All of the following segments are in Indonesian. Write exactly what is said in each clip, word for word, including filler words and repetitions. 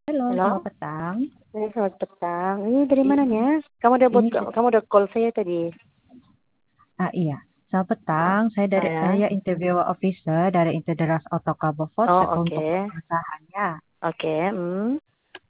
Halo, selamat Halo? petang. Hai, selamat petang. Ini dari I mananya? Kamu udah buat ini d kamu udah call saya tadi? Ah, iya. Selamat Ah, petang, saya ah, dari ya. saya interview officer dari Interderas Autocabo Oh, untuk oke. perusahaannya. Oke, mmm.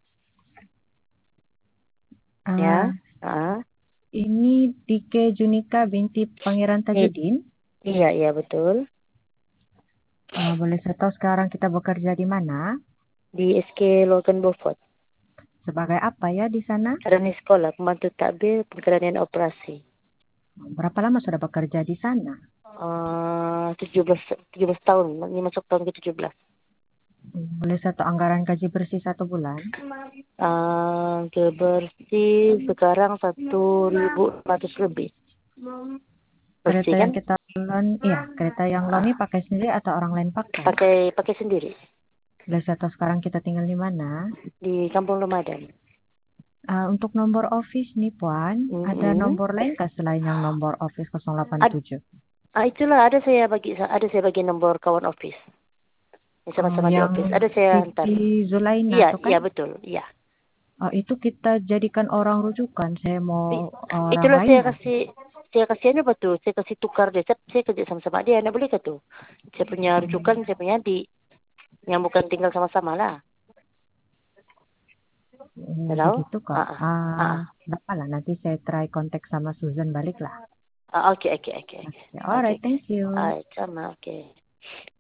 Ah, Ya, heeh. ini Dike Junika binti Pangeran I Tajudin? iya iya, betul. Ah, boleh saya tahu sekarang kita bekerja di mana? Di S K Logan Beaufort. Sebagai apa ya di sana? Karani sekolah, pembantu takbir pengendalian operasi. Berapa lama sudah bekerja di sana? Eee, tujuh belas tujuh belas tahun, ini masuk tahun ke tujuh belas. Hmm, boleh saya tahu anggaran gaji bersih satu bulan? Eee, gaji bersih sekarang satu ribu lima ratus lebih. Bersih Kereta kan? yang kita loan iya, kereta yang loan Heeh. ini pakai sendiri atau orang lain pakai? Pakai pakai sendiri. Boleh saya tahu sekarang kita tinggal di mana? Di Kampung Ramadan. Ah, untuk nomor office nih Puan, ada Mhm. nomor lain kah selain yang nomor office nol delapan Ad tujuh? ah, itulah ada saya bagi ada saya bagi nomor kawan office. Yang Oh, sama-sama di yang office. Ada saya hantar. Siti Zulaina Iya, tuh kan? iya betul, iya. Oh, itu kita jadikan orang rujukan. Saya mau I orang itulah lain saya lagi. kasih saya kasih anu apa tuh, saya kasih tukar deh. Saya, saya kerja sama-sama dia, anda boleh ke tuh? Saya punya rujukan, Hmm, saya punya adik. Yang bukan tinggal sama-sama lah. hmm, Hello? begitu kok. Ah, ah, ah, Ah, ah. enggak apa lah. Nanti saya try kontak sama Susan balik lah. Ah, oke, oke, oke, oke. Oke, Oke, alright, oke. thank you. Ah, sama, oke.